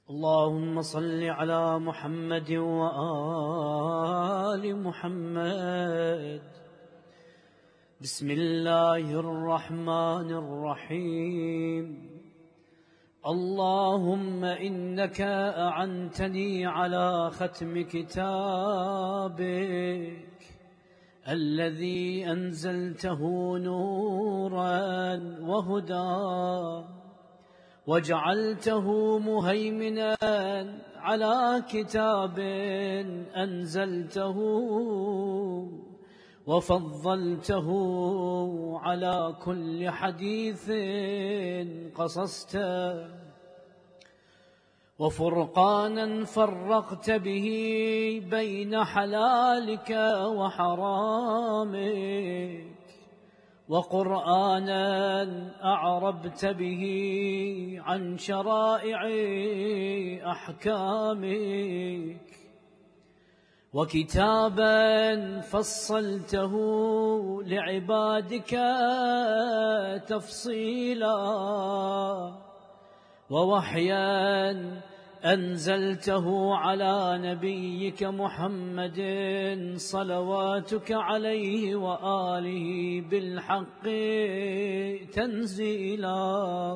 اللهم صل على محمد وآل محمد. بسم الله الرحمن الرحيم. اللهم إنك أعنتني على ختم كتابك الذي أنزلته نورا وهدى، وجعلته مهيمنا على كتاب أنزلته، وفضلته على كل حديث قصصته، وفرقانا فرقت به بين حلالك وحرامك، وقرآنا أعربت به عن شرائع أحكامك، وكتابا فصلته لعبادك تفصيلا، ووحيا أنزلته على نبيك محمد صلواتك عليه وآله بالحق تنزيلا،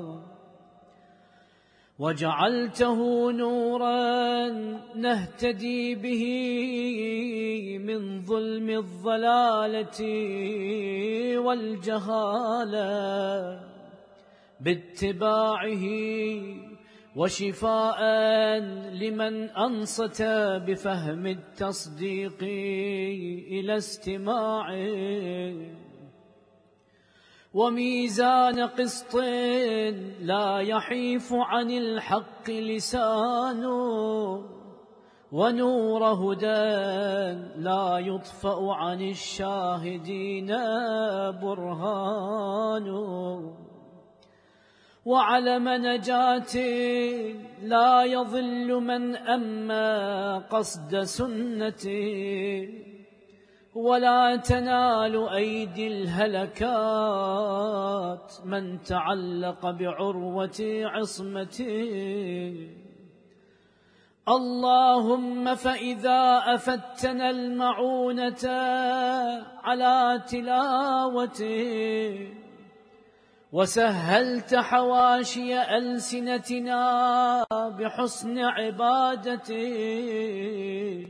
وجعلته نورا نهتدي به من ظلم الضلالة والجهالة باتباعه، وشفاء لمن أنصت بفهم التصديق إلى استماعه، وميزان قسط لا يحيف عن الحق لسانه، ونور هدى لا يطفأ عن الشاهدين برهانه، وعلم نجاة لا يضل من أما قصد سنته، ولا تنال أيدي الهلكات من تعلق بعروة عصمته. اللهم فإذا أفتنا المعونة على تلاوته، وسهلت حواشي ألسنتنا بحسن عبادته،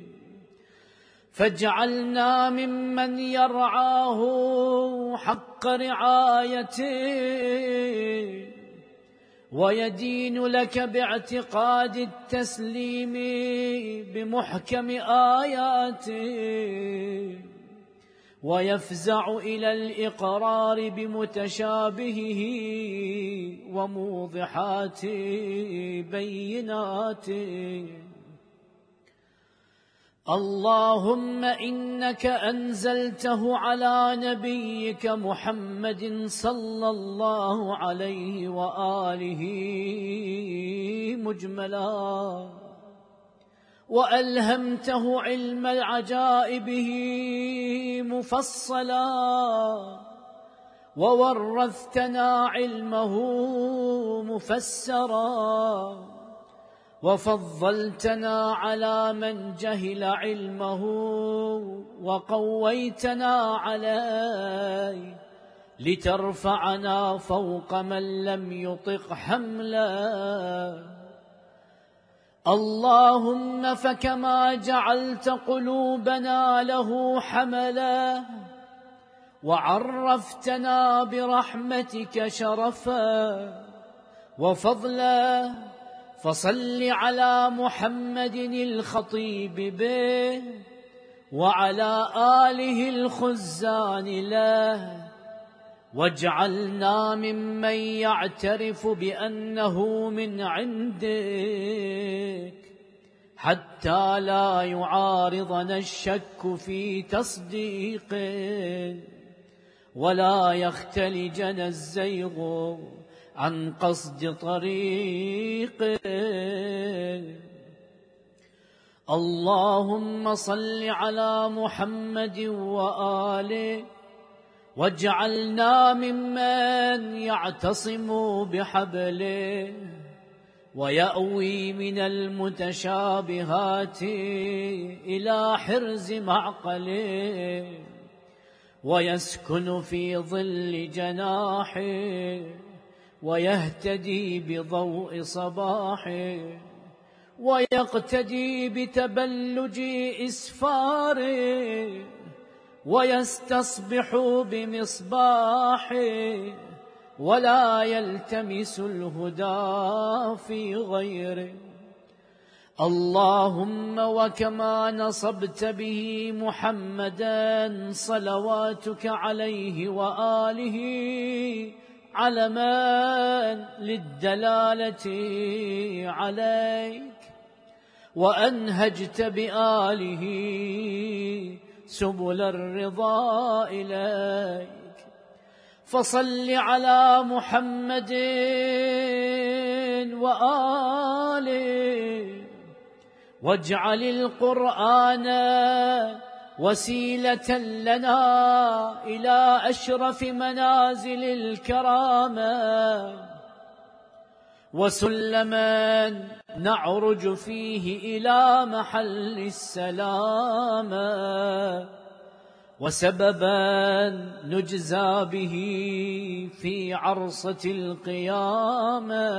فاجعلنا ممن يرعاه حق رعايته، ويدين لك باعتقاد التسليم بمحكم آياته، ويفزع إلى الإقرار بمتشابهه وموضحات بيناته. اللهم إنك أنزلته على نبيك محمد صلى الله عليه وآله مجملا، وألهمته علم عجائبه مفصلا، وورثتنا علمه مفسرا، وفضلتنا على من جهل علمه، وقويتنا عليه لترفعنا فوق من لم يطق حملا. اللهم فكما جعلت قلوبنا له حملا، وعرفتنا برحمتك شرفا وفضلا، فصل على محمد الخطيب به وعلى آله الخزان له، واجعلنا ممن يعترف بأنه من عندك، حتى لا يعارضنا الشك في تصديقه، ولا يختلجنا الزيغ عن قصد طريقه. اللهم صل على محمد وآله، واجعلنا ممن يعتصم بحبله، ويأوي من المتشابهات إلى حرز معقله، ويسكن في ظل جناحه، ويهتدي بضوء صباحه، ويقتدي بتبلج إسفاره، ويستصبح بمصباحه، ولا يلتمس الهدى في غيره. اللهم وكما نصبت به محمدا صلواتك عليه وآله علما للدلالة عليك، وأنهجت بآله سبل الرضا إليك، فصل على محمد وآله، واجعل القرآن وسيلة لنا إلى أشرف منازل الكرامة، وسلما نعرج فيه إلى محل السلامة، وسببا نجزى به في عرصة القيامة،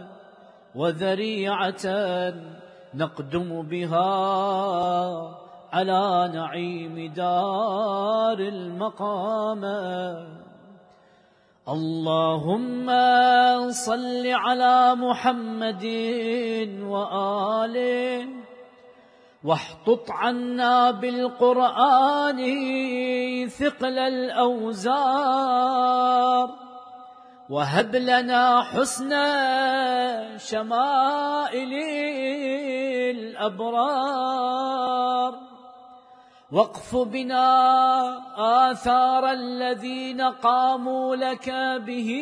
وذريعة نقدم بها على نعيم دار المقامة. اللهم صل على محمد وآله، واحطط عنا بالقرآن ثقل الأوزار، وهب لنا حسن شمائل الأبرار، واقف بنا آثار الذين قاموا لك به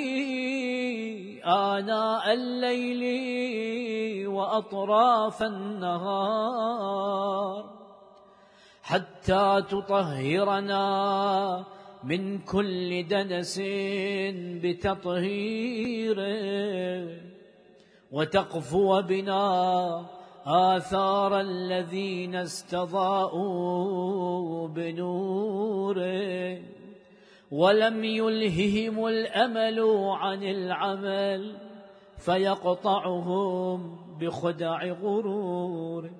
آناء الليل وأطراف النهار، حتى تطهرنا من كل دنس بتطهيره، وتقفو بنا آثار الذين استضاءوا بنوره، ولم يلههم الأمل عن العمل فيقطعهم بخدع غرور.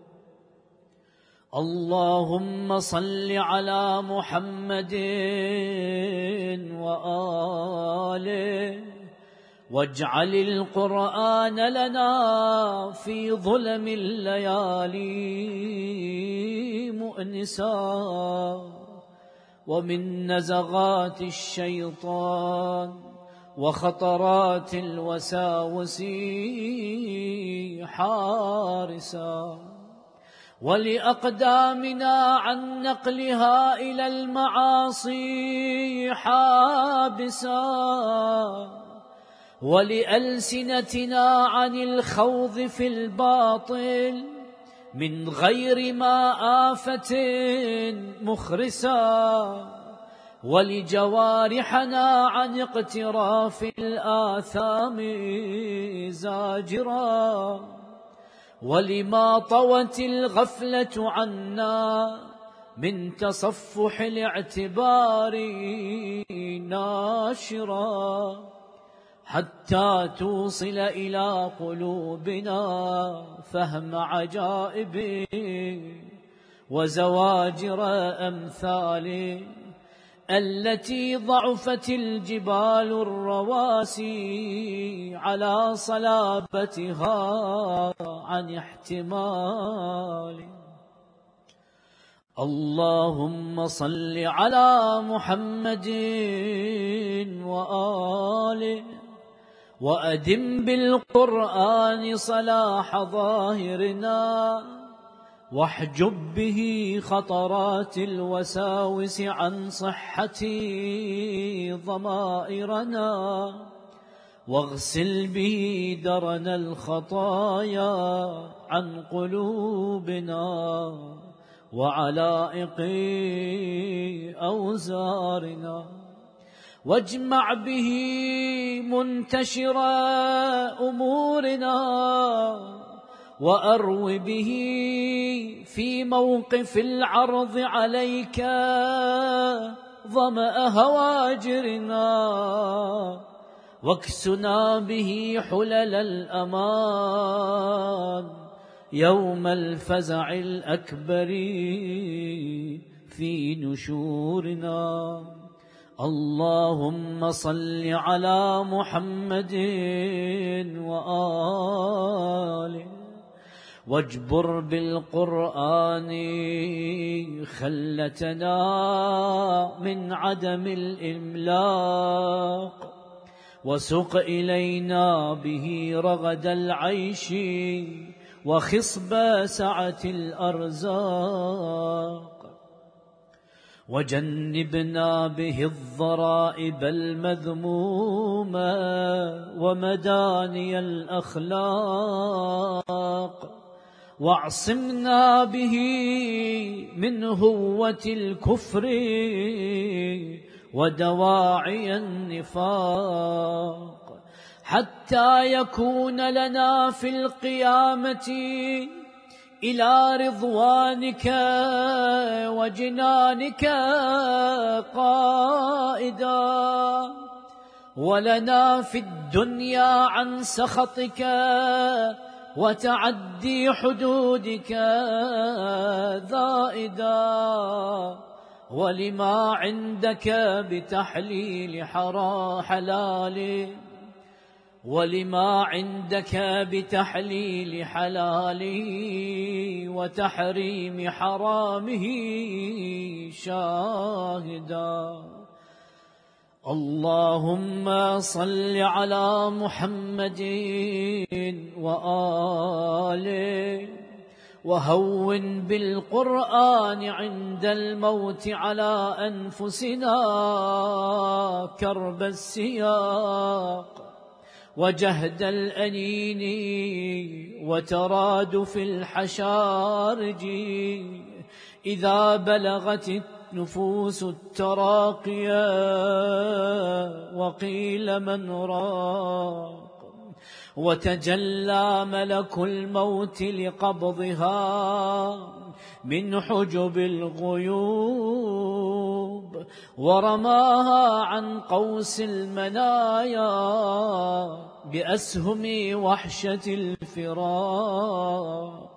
اللهم صل على محمد وآله، واجعل القرآن لنا في ظلم الليالي مؤنسا، ومن نزغات الشيطان وخطرات الوساوس حارسا، ولأقدامنا عن نقلها إلى المعاصي حابسا، ولألسنتنا عن الخوض في الباطل من غير ما آفة مخرسا، ولجوارحنا عن اقتراف الآثام زاجرا، ولما طوت الغفلة عنا من تصفح الاعتبار ناشرا، حتى توصل إلى قلوبنا فهم عجائب وزواجر أمثال التي ضعفت الجبال الرواسي على صلابتها عن احتمال. اللهم صل على محمد وآله، وأدم بالقرآن صلاح ظاهرنا، واحجب به خطرات الوساوس عن صحة ضمائرنا، واغسل به درن الخطايا عن قلوبنا وعلائق أوزارنا. واجمع به منتشر أمورنا، وأرو به في موقف العرض عليك ظمأ هواجرنا، واكسنا به حلل الأمان يوم الفزع الأكبر في نشورنا. اللهم صل على محمد وآله، واجبر بالقرآن خلتنا من عدم الإملاق، وسق إلينا به رغد العيش وخصب سعة الأرزاق، وجنبنا به الضرائب المذمومة ومداني الأخلاق، واعصمنا به من هوة الكفر ودواعي النفاق، حتى يكون لنا في القيامة إلى رضوانك وجنانك قائدا، ولنا في الدنيا عن سخطك وتعدي حدودك ذائدا، ولما عندك بتحليل حلال، ولما عندك بتحليل حلاله وتحريم حرامه شاهدا. اللهم صل على محمد وآله، وهون بالقرآن عند الموت على أنفسنا كرب السياق وجهد الأنين وترادف الحشارج، إذا بلغت النفوس التراقيا وقيل من راق، وتجلى ملك الموت لقبضها من حجب الغيوب، ورماها عن قوس المنايا بأسهم وحشة الفراق،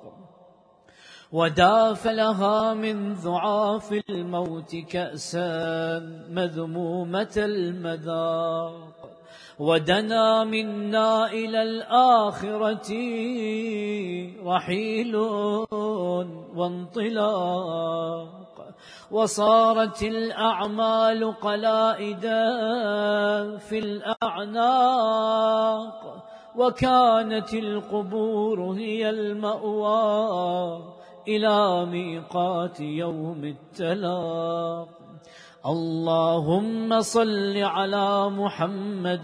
وداف لها من ضعاف الموت كأسا مذمومة المذاق، ودنا منا إلى الآخرة رحيل وانطلاق، وصارت الأعمال قلائدا في الأعناق، وكانت القبور هي المأوى إلى ميقات يوم التلاق. اللهم صل على محمد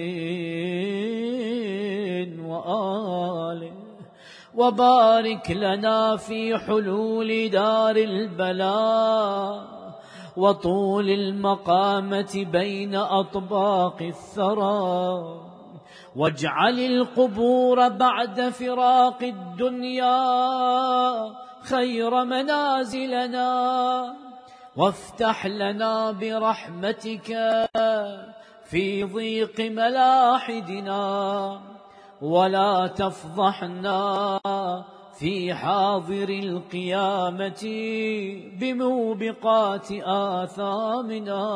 وآله، وبارك لنا في حلول دار البلاء وطول المقامة بين أطباق الثرى، واجعل القبور بعد فراق الدنيا خير منازلنا، وافتح لنا برحمتك في ضيق ملاحدنا، ولا تفضحنا في حاضر القيامة بموبقات آثامنا،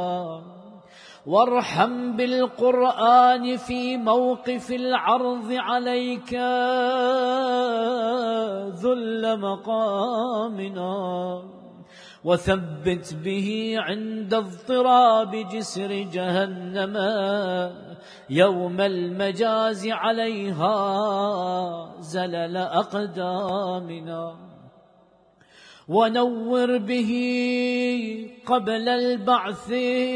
وارحم بالقرآن في موقف العرض عليك ذل مقامنا، وثبت به عند اضطراب جسر جهنم يوم المجاز عليها زلل أقدامنا، ونور به قبل البعث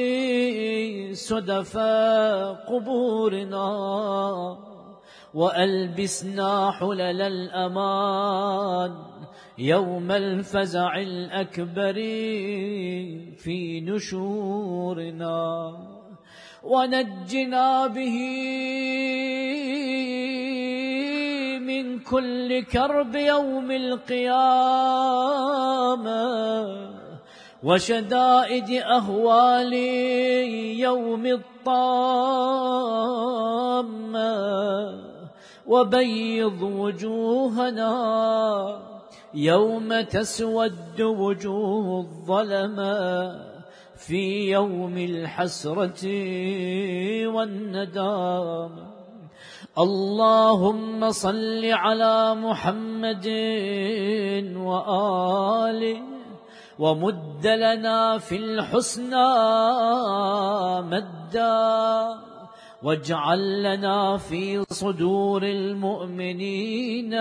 سدف قبورنا، وألبسنا حلل الأمان يوم الفزع الأكبر في نشورنا. ونجنا به من كل كرب يوم القيامة وشدائد أهوال يوم الطامة، وبيض وجوهنا يوم تسود وجوه الظلمة في يوم الحسرة والندامة. اللهم صل على محمد وآله ومد لنا في الحسنى مدا، واجعل لنا في صدور المؤمنين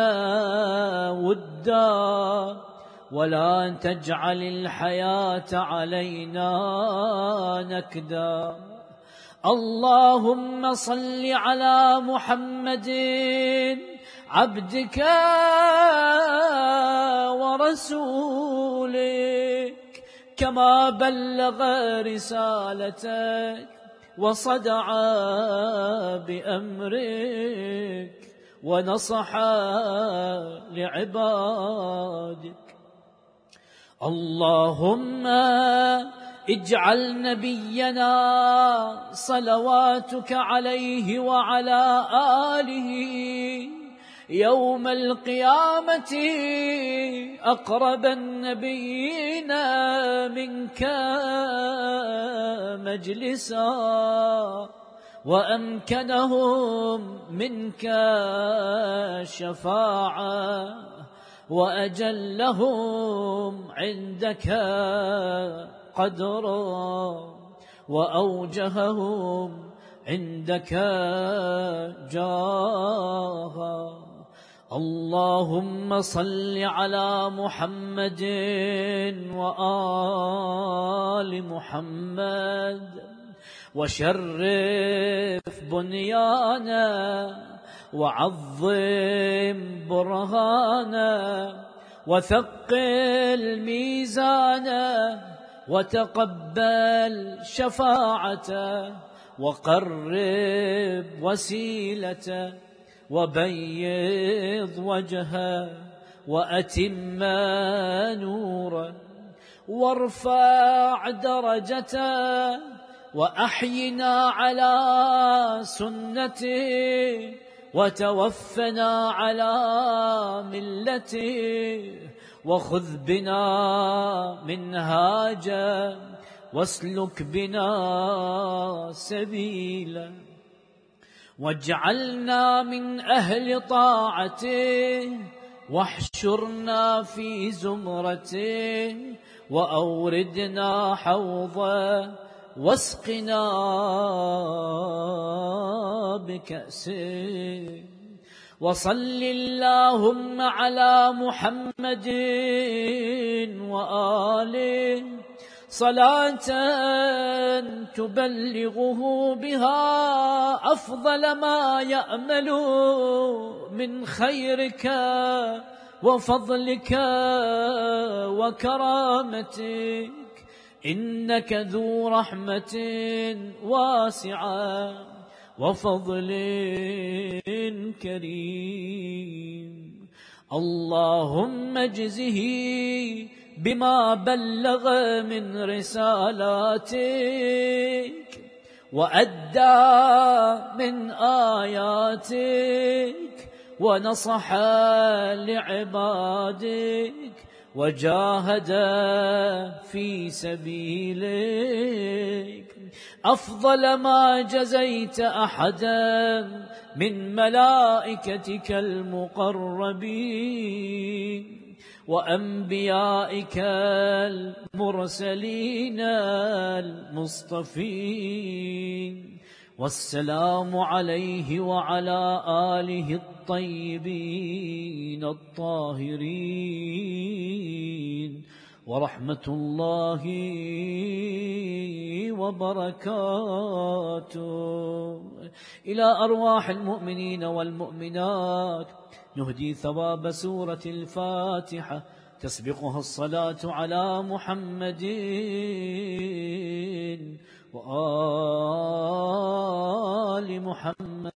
ودا، ولا تجعل الحياة علينا نكدا. اللهم صل على محمد عبدك ورسولك كما بلغ رسالتك وصدع بأمرك ونصح لعبادك. اللهم اجعل نبينا صلواتك عليه وعلى آله يوم القيامة أقرب النبيين منك مجلسا، وأمكنهم منك شفاعة، وأجلهم عندك قدرا، وأوجههم عندك جاها. اللهم صل على محمد وآل محمد وشرف بنيانا وعظم برهانا وثقل ميزانا وتقبل شفاعته وقرب وسيلته وبيض وجهه وأتم نوره وارفع درجته وأحينا على سنته وتوفنا على ملته وخذ بنا منهاجا واسلك بنا سبيلا واجعلنا من أهل طاعته واحشرنا في زمرته وأوردنا حوضه واسقنا بكأسه. وصل اللهم على محمد وآله صلاة تبلغه بها أفضل ما يأمل من خيرك وفضلك وكرامتك، إنك ذو رحمة واسعة وفضل كريم. اللهم اجزه بما بلغ من رسالاتك وأدى من آياتك ونصح لعبادك وجاهد في سبيلك أفضل ما جزيت أحدا من ملائكتك المقربين وأنبيائك المرسلين المصطفين. والسلام عليه وعلى آله الطيبين الطاهرين ورحمة الله وبركاته. إلى أرواح المؤمنين والمؤمنات نهدي ثواب سورة الفاتحة تسبقها الصلاة على محمد وآل محمد.